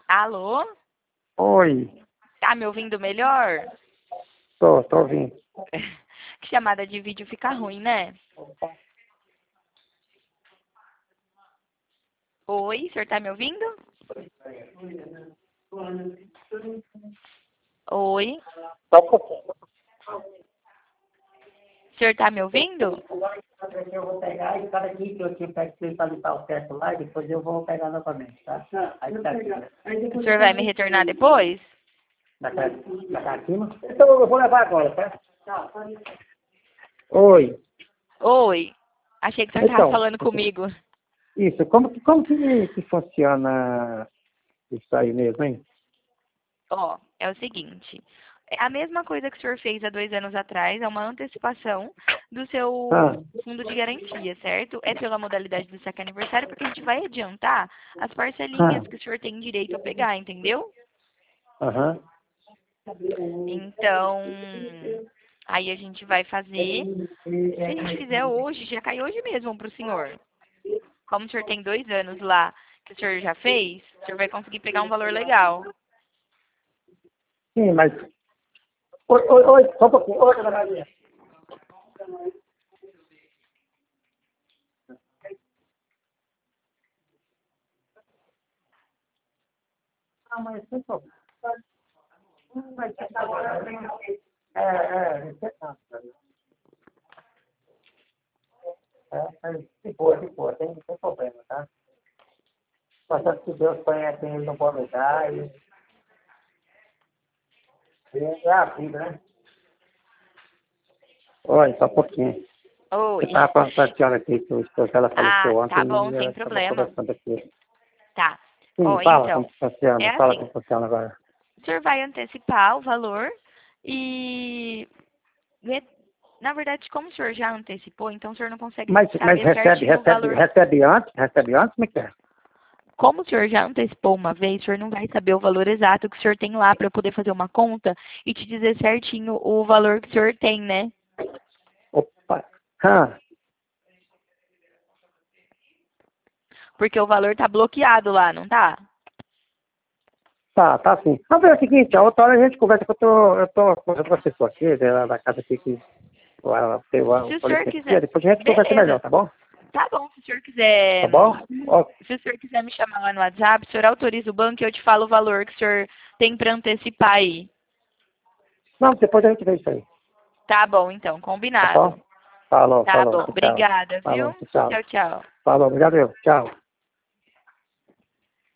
Alô? Oi, Tá me ouvindo melhor? tô ouvindo. Que chamada de vídeo fica ruim, né? Oi, o senhor tá me ouvindo? Oi, Só um pouquinho. o senhor tá me ouvindo? Eu vou pegar e cada aqui que eu tinha pego para limpar o teto lá e depois eu vou pegar novamente, tá? Aí tá aqui. O senhor vai me retornar depois? Da cá acima. Então eu vou levar agora, tá? Oi. Oi, achei que o senhor tava Então, falando comigo. isso, como que funciona isso aí mesmo, hein? Ó, é o seguinte, é a mesma coisa que o senhor fez há 2 anos atrás, é uma antecipação do Ah, seu fundo de garantia, certo? É pela modalidade do saque aniversário, porque a gente vai adiantar as ah, parcelinhas que o senhor tem direito a pegar, entendeu? aham. Então, aí a gente vai fazer. Se a gente fizer hoje, já cai hoje mesmo para o senhor. Como o senhor tem 2 anos lá que o senhor já fez, o senhor vai conseguir pegar um valor legal. Sim, mas... Oi, só um pouquinho. Oi, dona Maria. Ah, mas por favor. Tem problema, tá? Mas que Deus conhece, ele não pode mudar e é a vida, né? Olha, só um pouquinho. Eu Oi. estava falando para a senhora aqui que o esposo dela Ah, faleceu ontem tá bom, e ela sem estava problema. conversando aqui. Tá. Sim, Ó, fala como então, que é funciona, fala assim, como funciona agora. o senhor vai antecipar o valor e, na verdade, como o senhor já antecipou, então o senhor não consegue Mas saber certinho o valor. recebe antes, como é que é? Como o senhor já antecipou uma vez, o senhor não vai saber o valor exato que o senhor tem lá para eu poder fazer uma conta e te dizer certinho o valor que o senhor tem, né? Opa, ah, Porque o valor tá bloqueado lá, não tá? tá sim. Vamos ver o seguinte, a outra hora a gente conversa, que eu tô com outra pessoa aqui, da casa aqui, que Se o o senhor falecimento aqui, quiser. depois a gente conversa melhor, Beleza. tá bom? Tá bom, se o senhor Tá quiser. bom? Ó, Se o senhor quiser me chamar lá no WhatsApp, o senhor autoriza o banco e eu te falo o valor que o senhor tem para antecipar aí. não, depois a gente vê isso aí, Tá bom, então, tá bom? combinado. Falou, Tá falou, bom, tchau. obrigada, viu? Falou, tchau. Tchau, tchau. Falou, obrigado, tchau.